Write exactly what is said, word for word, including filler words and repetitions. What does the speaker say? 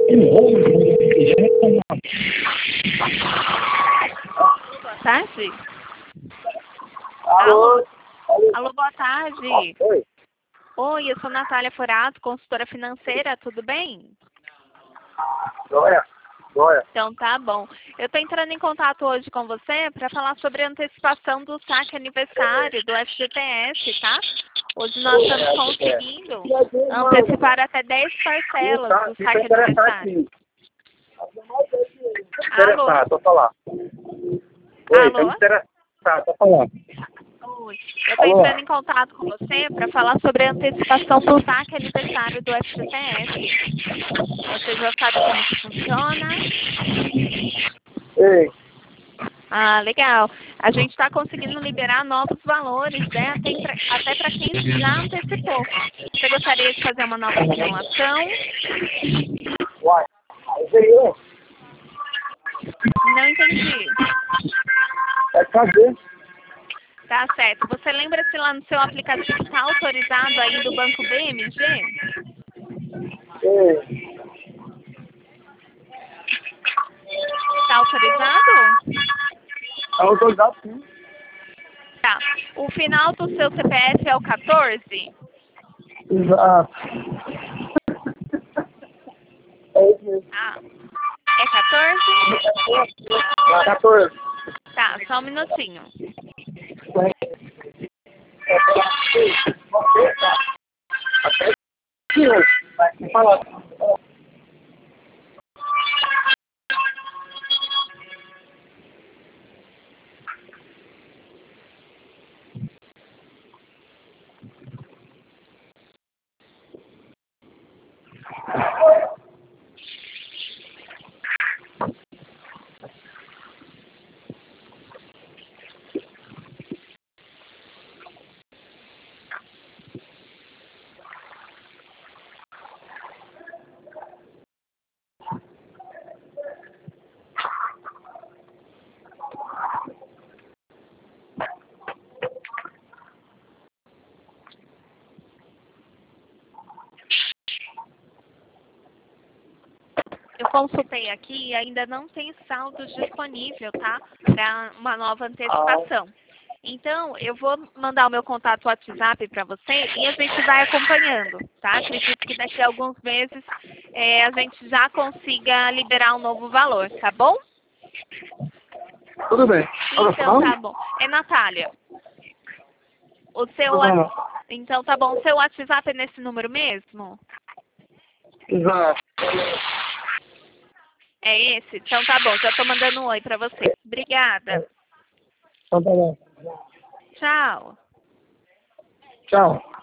Boa tarde. Alô? Alô, Alô, boa tarde. Oi. Oi, eu sou Natália Forato, consultora financeira, tudo bem? Joia. Joia. Então tá bom. Eu estou entrando em contato hoje com você para falar sobre a antecipação do saque aniversário do F G T S, tá? Hoje nós estamos conseguindo antecipar até dez parcelas Tá, do fica saque interessado aniversário. sim. Alô? Interessado, tô falar. Oi, Alô? estamos interessados, tô falando. Oi. Eu estou Alô? entrando em contato com você para falar sobre a antecipação do saque aniversário do F G T S. Você já sabe como que funciona? Ei, Ah, legal. A gente está conseguindo liberar novos valores, né? Até pra- até para quem já antecipou. Você gostaria de fazer uma nova simulação? uai. Aí veio, Não entendi. é fazer. Tá certo. Você lembra se lá no seu aplicativo está autorizado aí do Banco B M G? Ei, Está autorizado? é autorizado sim. Tá. O final do seu C P F é o quatorze? Exato. É isso mesmo. Ah, é quatorze? quatorze. Tá, só um minutinho. Até aqui hoje. Vai falar. Eu consultei aqui e ainda não tem saldo disponível, tá? Para uma nova antecipação. Então, eu vou mandar o meu contato WhatsApp para você e a gente vai acompanhando, tá? Acredito que daqui a alguns meses é, a gente já consiga liberar um novo valor, tá bom? Tudo bem. Olha o Então, nome? tá bom. É Natália. O seu, Tudo bem. wa- então, tá bom. O seu WhatsApp é nesse número mesmo? Exato. É esse? Então, tá bom. Já tô mandando um oi para você. Obrigada. Então tá bom. Tchau. Tchau.